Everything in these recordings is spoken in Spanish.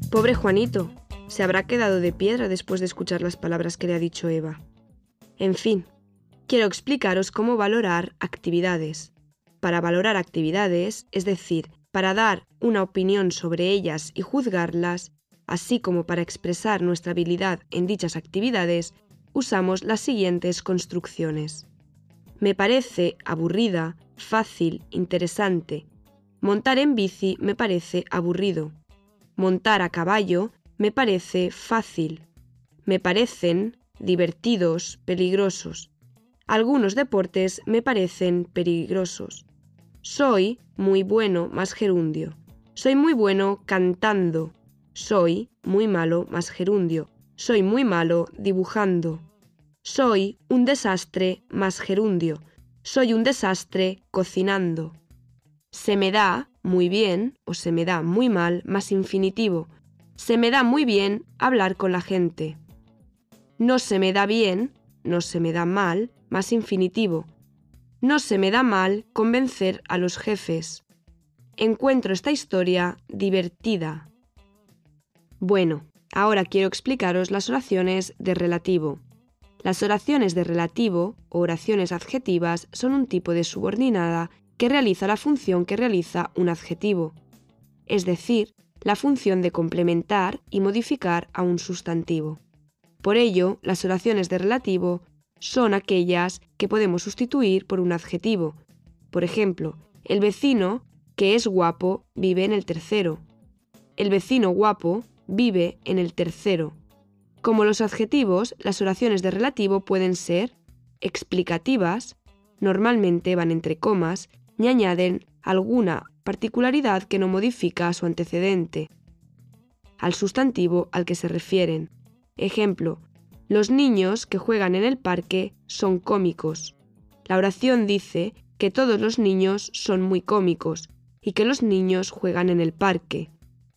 Pobre Juanito, se habrá quedado de piedra después de escuchar las palabras que le ha dicho Eva. En fin, quiero explicaros cómo valorar actividades. Para valorar actividades, es decir, para dar una opinión sobre ellas y juzgarlas, así como para expresar nuestra habilidad en dichas actividades, usamos las siguientes construcciones. Me parece aburrida, fácil, interesante. Montar en bici me parece aburrido. Montar a caballo me parece fácil. Me parecen divertidos, peligrosos. Algunos deportes me parecen peligrosos. Soy muy bueno más gerundio. Soy muy bueno cantando. Soy muy malo más gerundio. Soy muy malo dibujando. Soy un desastre más gerundio. Soy un desastre cocinando. Se me da muy bien o se me da muy mal más infinitivo. Se me da muy bien hablar con la gente. No se me da bien, no se me da mal más infinitivo. No se me da mal convencer a los jefes. Encuentro esta historia divertida. Bueno, ahora quiero explicaros las oraciones de relativo. Las oraciones de relativo o oraciones adjetivas son un tipo de subordinada que realiza la función que realiza un adjetivo, es decir, la función de complementar y modificar a un sustantivo. Por ello, las oraciones de relativo son aquellas que podemos sustituir por un adjetivo. Por ejemplo, el vecino, que es guapo, vive en el tercero. El vecino guapo vive en el tercero. Como los adjetivos, las oraciones de relativo pueden ser explicativas, normalmente van entre comas, y añaden alguna particularidad que no modifica a su antecedente, al sustantivo al que se refieren. Ejemplo, los niños que juegan en el parque son cómicos. La oración dice que todos los niños son muy cómicos y que los niños juegan en el parque.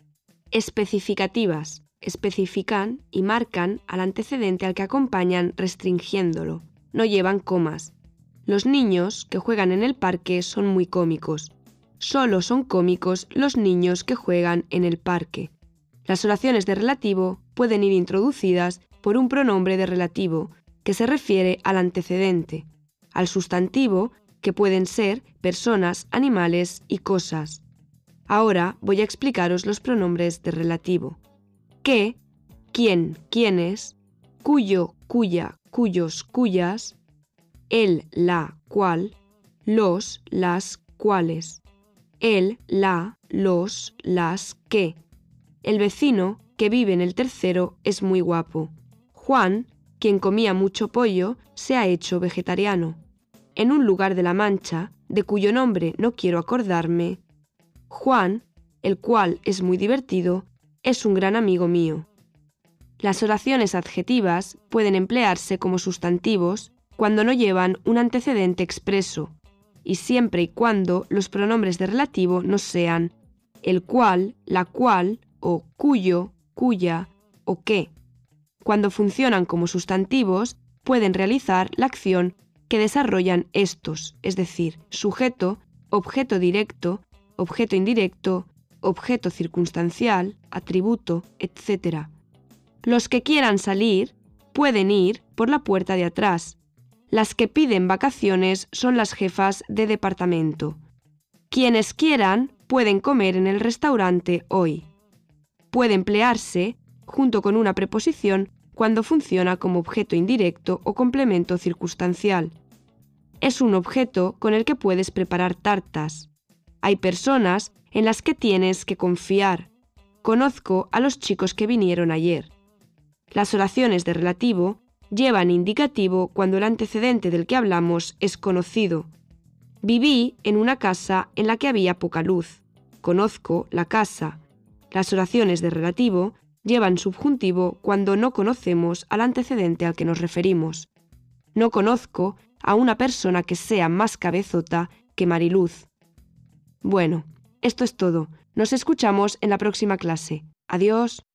Especificativas. Especifican y marcan al antecedente al que acompañan restringiéndolo. No llevan comas. Los niños que juegan en el parque son muy cómicos. Solo son cómicos los niños que juegan en el parque. Las oraciones de relativo pueden ir introducidas por un pronombre de relativo que se refiere al antecedente, al sustantivo, que pueden ser personas, animales y cosas. Ahora voy a explicaros los pronombres de relativo. Que, quién, quiénes, cuyo, cuya, cuyos, cuyas, el, la, cual, los, las, cuales, el, la, los, las, que. El vecino, que vive en el tercero, es muy guapo. Juan, quien comía mucho pollo, se ha hecho vegetariano. En un lugar de la Mancha, de cuyo nombre no quiero acordarme, Juan, el cual es muy divertido, es un gran amigo mío. Las oraciones adjetivas pueden emplearse como sustantivos cuando no llevan un antecedente expreso, y siempre y cuando los pronombres de relativo no sean el cual, la cual, o cuyo, cuya, o que. Cuando funcionan como sustantivos, pueden realizar la acción que desarrollan estos, es decir, sujeto, objeto directo, objeto indirecto, objeto circunstancial, atributo, etc. Los que quieran salir pueden ir por la puerta de atrás. Las que piden vacaciones son las jefas de departamento. Quienes quieran pueden comer en el restaurante hoy. Puede emplearse junto con una preposición cuando funciona como objeto indirecto o complemento circunstancial. Es un objeto con el que puedes preparar tartas. Hay personas en las que tienes que confiar. Conozco a los chicos que vinieron ayer. Las oraciones de relativo llevan indicativo cuando el antecedente del que hablamos es conocido. Viví en una casa en la que había poca luz. Conozco la casa. Las oraciones de relativo llevan subjuntivo cuando no conocemos al antecedente al que nos referimos. No conozco a una persona que sea más cabezota que Mariluz. Bueno, esto es todo. Nos escuchamos en la próxima clase. Adiós.